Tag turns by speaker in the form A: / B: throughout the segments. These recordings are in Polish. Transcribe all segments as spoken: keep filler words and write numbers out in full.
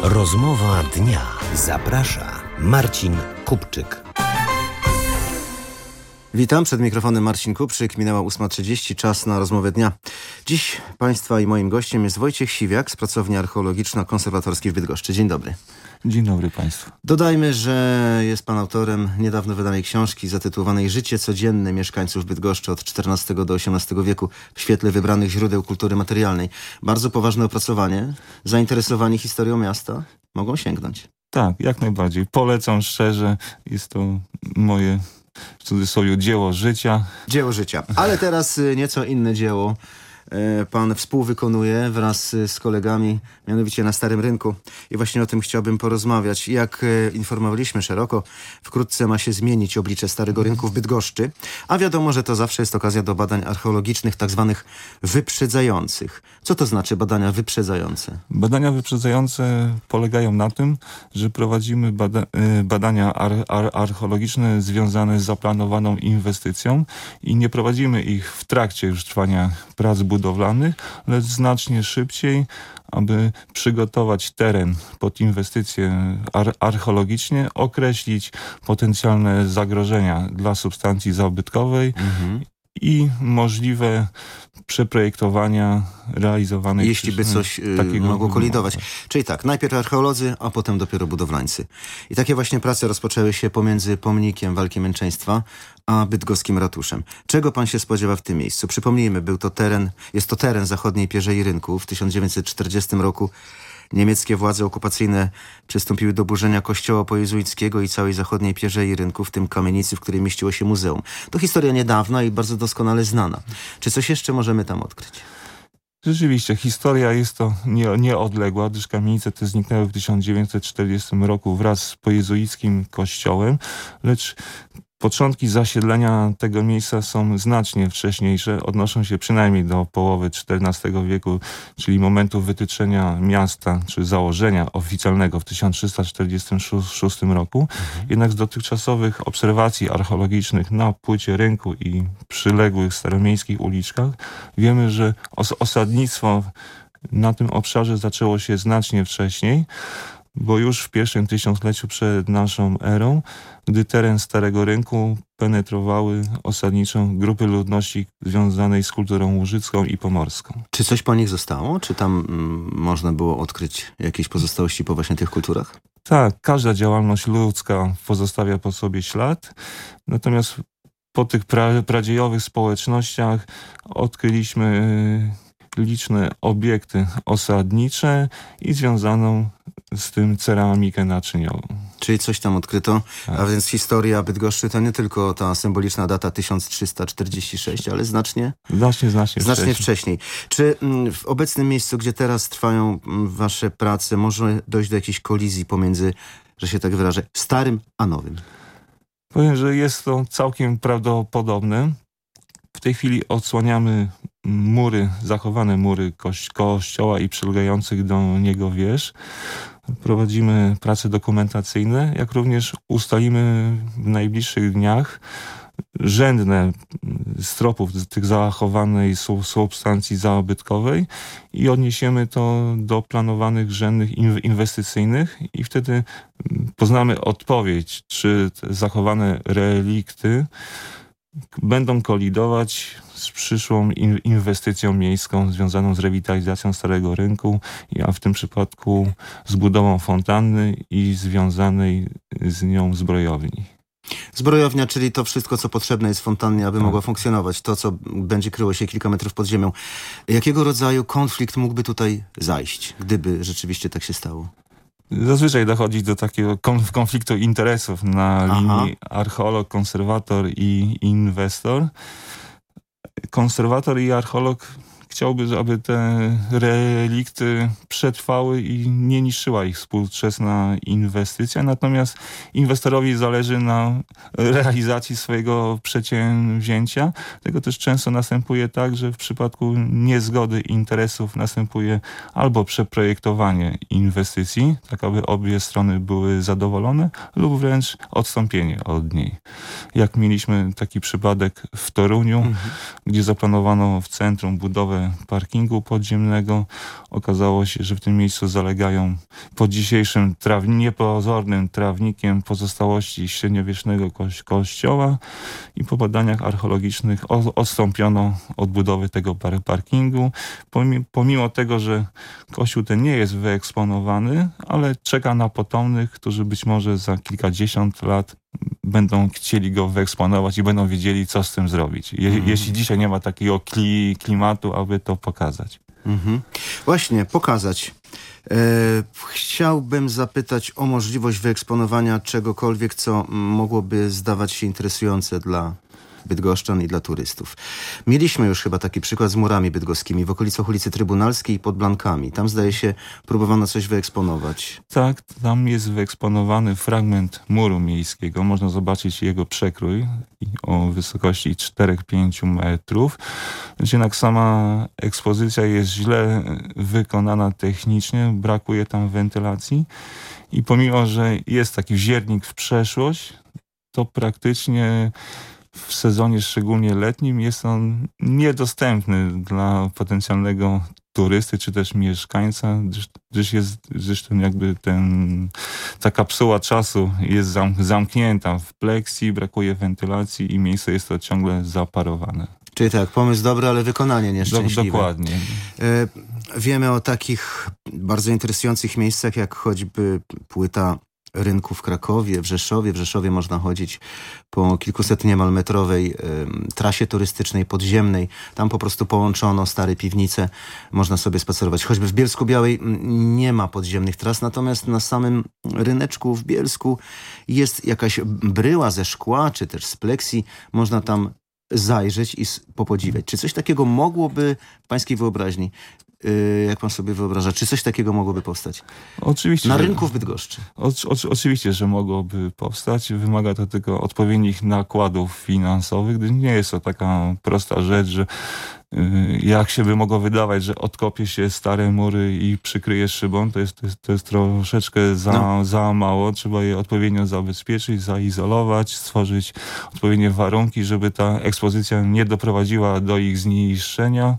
A: Rozmowa dnia. Zaprasza Marcin Kupczyk.
B: Witam, przed mikrofonem Marcin Kupczyk. Minęła ósma trzydzieści, czas na rozmowę dnia. Dziś Państwa i moim gościem jest Wojciech Siwiak z Pracowni Archeologiczno-Konserwatorskiej w Bydgoszczy. Dzień dobry.
C: Dzień dobry Państwu.
B: Dodajmy, że jest Pan autorem niedawno wydanej książki zatytułowanej Życie codzienne mieszkańców Bydgoszczy od czternastego do osiemnastego wieku w świetle wybranych źródeł kultury materialnej. Bardzo poważne opracowanie. Zainteresowani historią miasta mogą sięgnąć.
C: Tak, jak najbardziej. Polecam szczerze. Jest to moje, w cudzysłowie, dzieło życia.
B: Dzieło życia. Ale teraz nieco inne dzieło Pan współwykonuje wraz z kolegami, mianowicie na Starym Rynku. I właśnie o tym chciałbym porozmawiać. Jak informowaliśmy szeroko, wkrótce ma się zmienić oblicze Starego Rynku w Bydgoszczy, a wiadomo, że to zawsze jest okazja do badań archeologicznych, tak zwanych wyprzedzających. Co to znaczy badania wyprzedzające?
C: Badania wyprzedzające polegają na tym, że prowadzimy bada badania ar ar archeologiczne związane z zaplanowaną inwestycją i nie prowadzimy ich w trakcie już trwania prac budowlanych, lecz znacznie szybciej, aby przygotować teren pod inwestycje ar archeologicznie, określić potencjalne zagrożenia dla substancji zabytkowej mhm. i możliwe przeprojektowania realizowane.
B: Jeśli by coś yy, mogło kolidować. Czyli tak, najpierw archeolodzy, a potem dopiero budowlańcy. I takie właśnie prace rozpoczęły się pomiędzy pomnikiem Walki Męczeństwa a bydgoskim ratuszem. Czego pan się spodziewa w tym miejscu? Przypomnijmy, był to teren, jest to teren zachodniej Pierzei Rynku. W tysiąc dziewięćset czterdziestym roku niemieckie władze okupacyjne przystąpiły do burzenia kościoła pojezuickiego i całej zachodniej Pierzei Rynku, w tym kamienicy, w której mieściło się muzeum. To historia niedawna i bardzo doskonale znana. Czy coś jeszcze możemy tam odkryć?
C: Rzeczywiście, historia jest to nie, nieodległa, gdyż kamienice te zniknęły w tysiąc dziewięćset czterdziestym roku wraz z pojezuickim kościołem, lecz początki zasiedlenia tego miejsca są znacznie wcześniejsze, odnoszą się przynajmniej do połowy czternastego wieku, czyli momentu wytyczenia miasta, czy założenia oficjalnego w tysiąc trzysta czterdziestym szóstym roku. Mhm. Jednak z dotychczasowych obserwacji archeologicznych na płycie rynku i przyległych staromiejskich uliczkach wiemy, że os osadnictwo na tym obszarze zaczęło się znacznie wcześniej, bo już w pierwszym tysiącleciu przed naszą erą, gdy teren Starego Rynku penetrowały osadniczo grupy ludności związanej z kulturą łużycką i pomorską.
B: Czy coś po nich zostało? Czy tam mm, można było odkryć jakieś pozostałości po właśnie tych kulturach?
C: Tak, każda działalność ludzka pozostawia po sobie ślad, natomiast po tych pra pradziejowych społecznościach odkryliśmy liczne obiekty osadnicze i związaną z tym ceramikę naczyniową.
B: Czyli coś tam odkryto, tak. A więc historia Bydgoszczy to nie tylko ta symboliczna data tysiąc trzysta czterdzieści sześć, ale znacznie,
C: znacznie, znacznie,
B: znacznie
C: wcześniej.
B: wcześniej. Czy w obecnym miejscu, gdzie teraz trwają wasze prace, może dojść do jakiejś kolizji pomiędzy, że się tak wyrażę, starym a nowym?
C: Powiem, że jest to całkiem prawdopodobne. W tej chwili odsłaniamy mury, zachowane mury kości kościoła i przylegających do niego wież. Prowadzimy prace dokumentacyjne, jak również ustalimy w najbliższych dniach rzędne stropów tych zachowanej substancji zabytkowej i odniesiemy to do planowanych rzędnych inwestycyjnych i wtedy poznamy odpowiedź, czy te zachowane relikty będą kolidować z przyszłą inwestycją miejską związaną z rewitalizacją Starego Rynku, a w tym przypadku z budową fontanny i związanej z nią zbrojowni.
B: Zbrojownia, czyli to wszystko, co potrzebne jest fontannie, aby
C: tak.
B: mogła funkcjonować. To, co będzie kryło się kilka metrów pod ziemią. Jakiego rodzaju konflikt mógłby tutaj zajść, gdyby rzeczywiście tak się stało?
C: Zazwyczaj dochodzi do takiego konf konfliktu interesów na
B: Aha.
C: linii archeolog, konserwator i inwestor. Konserwator i archeolog chciałby, aby te relikty przetrwały i nie niszczyła ich współczesna inwestycja, natomiast inwestorowi zależy na realizacji swojego przedsięwzięcia. Tego też często następuje tak, że w przypadku niezgody interesów następuje albo przeprojektowanie inwestycji, tak aby obie strony były zadowolone, lub wręcz odstąpienie od niej. Jak mieliśmy taki przypadek w Toruniu, mhm. gdzie zaplanowano w centrum budowę budowę parkingu podziemnego. Okazało się, że w tym miejscu zalegają pod dzisiejszym traw, niepozornym trawnikiem pozostałości średniowiecznego ko- kościoła i po badaniach archeologicznych o- odstąpiono od budowy tego par- parkingu. Pomimo, pomimo tego, że kościół ten nie jest wyeksponowany, ale czeka na potomnych, którzy być może za kilkadziesiąt lat będą chcieli go wyeksponować i będą wiedzieli, co z tym zrobić. Je- mm. Jeśli dzisiaj nie ma takiego kli- klimatu, aby to pokazać.
B: Mm-hmm. Właśnie, pokazać. E, chciałbym zapytać o możliwość wyeksponowania czegokolwiek, co mogłoby zdawać się interesujące dla bydgoszczan i dla turystów. Mieliśmy już chyba taki przykład z murami bydgoskimi w okolicach ulicy Trybunalskiej pod Blankami. Tam zdaje się próbowano coś wyeksponować.
C: Tak, tam jest wyeksponowany fragment muru miejskiego. Można zobaczyć jego przekrój o wysokości cztery do pięciu metrów. Jednak sama ekspozycja jest źle wykonana technicznie, brakuje tam wentylacji i pomimo, że jest taki wziernik w przeszłość, to praktycznie w sezonie szczególnie letnim jest on niedostępny dla potencjalnego turysty czy też mieszkańca, gdyż, gdyż jest zresztą jakby ten, ta kapsuła czasu jest zam, zamknięta w pleksji, brakuje wentylacji i miejsce jest to ciągle zaparowane.
B: Czyli tak, pomysł dobry, ale wykonanie nieszczęśliwe.
C: Dokładnie.
B: E, wiemy o takich bardzo interesujących miejscach, jak choćby płyta rynku w Krakowie, w Rzeszowie. W Rzeszowie można chodzić po kilkuset niemal metrowej y, trasie turystycznej, podziemnej. Tam po prostu połączono stare piwnice. Można sobie spacerować. Choćby w Bielsku-Białej nie ma podziemnych tras, natomiast na samym ryneczku w Bielsku jest jakaś bryła ze szkła, czy też z pleksji. Można tam zajrzeć i popodziwiać. Czy coś takiego mogłoby w pańskiej wyobraźni, jak pan sobie wyobraża, czy coś takiego mogłoby powstać?
C: Oczywiście.
B: Na rynku w Bydgoszczy.
C: O, o, oczywiście, że mogłoby powstać. Wymaga to tylko odpowiednich nakładów finansowych, gdyż nie jest to taka prosta rzecz, że y, jak się by mogło wydawać, że odkopie się stare mury i przykryje szybą, to jest, to jest, to jest troszeczkę za, no. za mało. Trzeba je odpowiednio zabezpieczyć, zaizolować, stworzyć odpowiednie warunki, żeby ta ekspozycja nie doprowadziła do ich zniszczenia.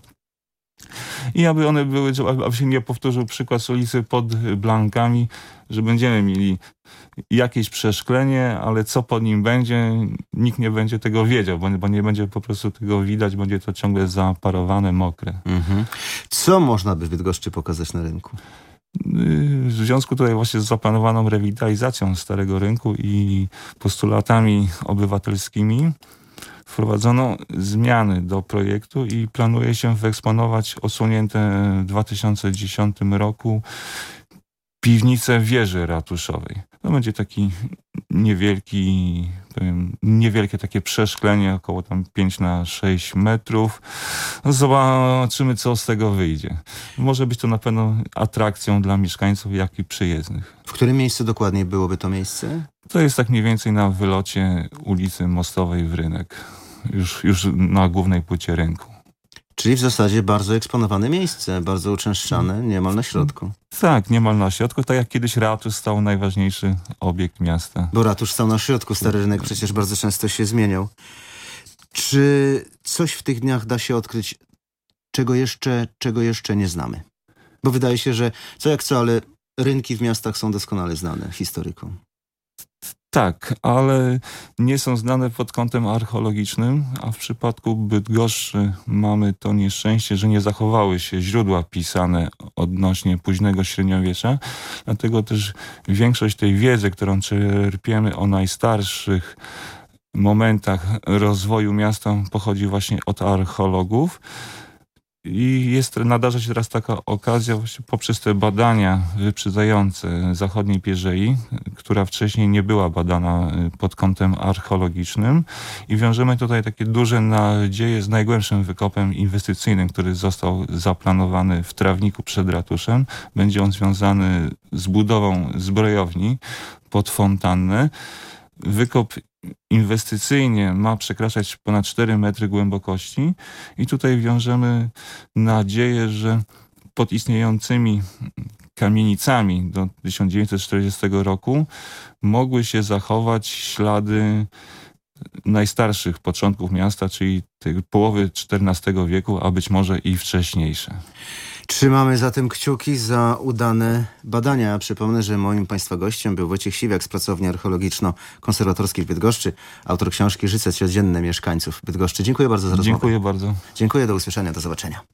C: I aby one były, aby się nie powtórzył przykład z ulicy pod Blankami, że będziemy mieli jakieś przeszklenie, ale co pod nim będzie, nikt nie będzie tego wiedział, bo, bo nie będzie po prostu tego widać, będzie to ciągle zaparowane, mokre. Mhm.
B: Co można by w Bydgoszczy pokazać na rynku?
C: W związku tutaj właśnie z zaplanowaną rewitalizacją Starego Rynku i postulatami obywatelskimi wprowadzono zmiany do projektu i planuje się wyeksponować odsłonięte w dwa tysiące dziesiątym roku piwnicę wieży ratuszowej. To będzie taki niewielki, powiem, niewielkie takie przeszklenie, około tam pięć na sześć metrów. Zobaczymy, co z tego wyjdzie. Może być to na pewno atrakcją dla mieszkańców, jak i przyjezdnych.
B: W którym miejscu dokładnie byłoby to miejsce?
C: To jest tak mniej więcej na wylocie ulicy Mostowej w Rynek. Już, już na głównej płycie rynku.
B: Czyli w zasadzie bardzo eksponowane miejsce, bardzo uczęszczane, niemal na środku.
C: Tak, niemal na środku, tak jak kiedyś ratusz stał najważniejszy obiekt miasta.
B: Bo ratusz stał na środku, Stary Rynek przecież bardzo często się zmieniał. Czy coś w tych dniach da się odkryć, czego jeszcze, czego jeszcze nie znamy? Bo wydaje się, że co jak co, ale rynki w miastach są doskonale znane historykom.
C: Tak, ale nie są znane pod kątem archeologicznym, a w przypadku Bydgoszczy mamy to nieszczęście, że nie zachowały się źródła pisane odnośnie późnego średniowiecza. Dlatego też większość tej wiedzy, którą czerpiemy o najstarszych momentach rozwoju miasta, pochodzi właśnie od archeologów. I jest, nadarza się teraz taka okazja właśnie poprzez te badania wyprzedzające zachodniej pierzei, która wcześniej nie była badana pod kątem archeologicznym i wiążemy tutaj takie duże nadzieje z najgłębszym wykopem inwestycyjnym, który został zaplanowany w Trawniku przed ratuszem. Będzie on związany z budową zbrojowni pod fontannę. Wykop inwestycyjnie ma przekraczać ponad cztery metry głębokości i tutaj wiążemy nadzieję, że pod istniejącymi kamienicami do tysiąc dziewięćset czterdziestego roku mogły się zachować ślady najstarszych początków miasta, czyli tej połowy czternastego wieku, a być może i wcześniejsze.
B: Trzymamy zatem kciuki za udane badania. Przypomnę, że moim Państwa gościem był Wojciech Siwiak z Pracowni Archeologiczno-Konserwatorskiej w Bydgoszczy, autor książki Życie codzienne mieszkańców Bydgoszczy. Dziękuję bardzo za rozmowę.
C: Dziękuję bardzo.
B: Dziękuję, do usłyszenia, do zobaczenia.